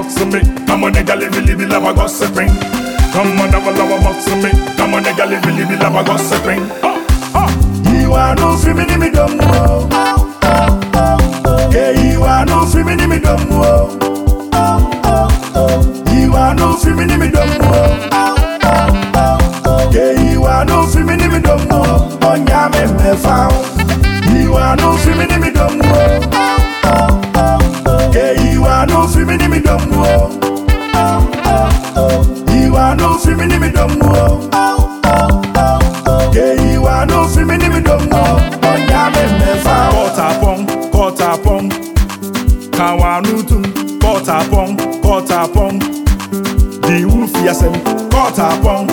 box me. Come on, nigga, live love a gossiping. Come on, have a love box me. Come on, nigga, live love a gossiping. You are no feminine, me don't know. Yeah, you are no feminine, me don't know. You are no feminine, me don't know. Yeah, you are no feminine, me don't know. On ya me found. You are no feminine, me don't know. Yeah, you are no feminine, me don't know. You are no feminine, me don't know. Yeah, you are no feminine, me don't know. On ya me found. Quarter pong, kawanutum. Quarter pong. The wolf yasem. Quarter pong,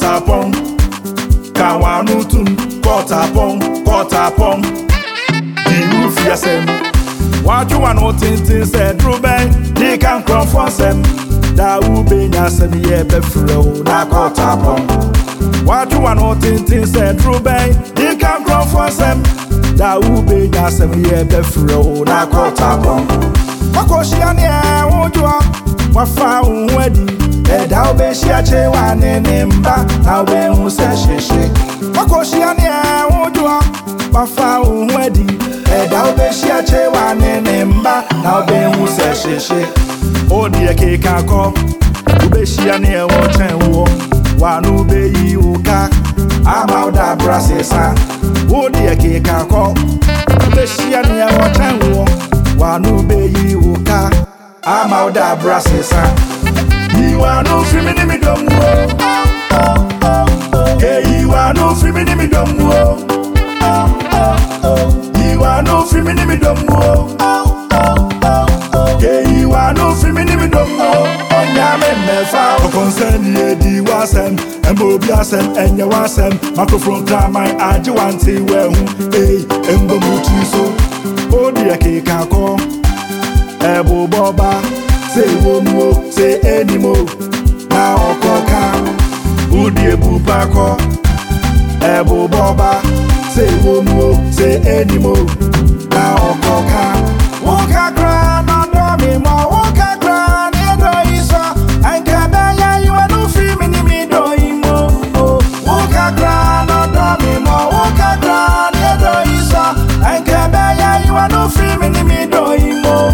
kawanutum. Quarter pong. The wolf yasem. What you want to said Ruben, they can come for them. Da ube yasem ye befro na quarter pong. What you want to said Ruben, they can come for them. Da ube yasem ye befro na quarter pong. Wakoshiani ujwa wafa unwedi. Da ube shiache wane mba na ube useshe. Wakoshiani ujwa wafa unwedi. Da ube shiache wane mba na ube useshe. Odi eke kako ube shiani ewo wanu be yi uka ama da brasesa. Odi eke kako ube shiani ewo wanu be yi uka ama da brasesa. You are no feminine, me don't know. Hey, you are no feminine, me don't know. You are no feminine, me don't know. Hey, you are no feminine, me don't know. On ya me found. O concern ye di wasem, embo biasem, enye wasem. Microphone drama, aji wanti wehu. Hey, embo muti so. Odi eke kako, ebo boba. Say womo, say anymore. Na okoka, udi ebu pako, ebo boba. Say womo, say anymore. Na okoka, woka gra na domi mo, woka gra ni do iso. Anke baya you are no feminine me do imo. Woka gra na domi mo, woka gra ni do iso. Anke baya you are no feminine me do imo.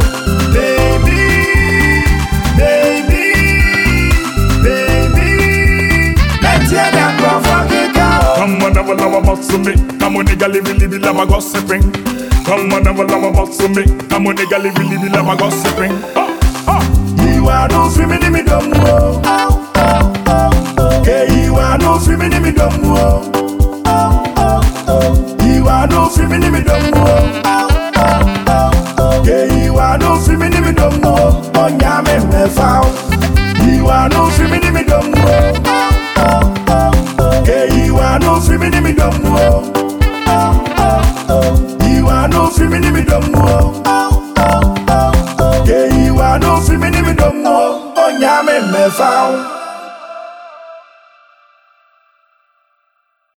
Come on, have a love box to me. Come on, nigga, live love a gossiping. Come on, have a love box to me. Come on, nigga, live love a gossiping. You are no feminine, me don't know. Yeah, you are no feminine, me don't know. You are no feminine, me don't know. Yeah, you are no feminine, me don't know. On ya me found. You are no feminine, me don't know. Yeah, you are no feminine, me don't know. You are no feminine, me don't know. Yeah, you are no feminine, me don't know. On ya me found.